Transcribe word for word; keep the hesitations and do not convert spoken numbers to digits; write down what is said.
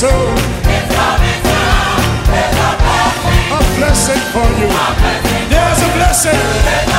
soon. It's coming soon. There's a blessing. A blessing for you. A blessing. There's a blessing.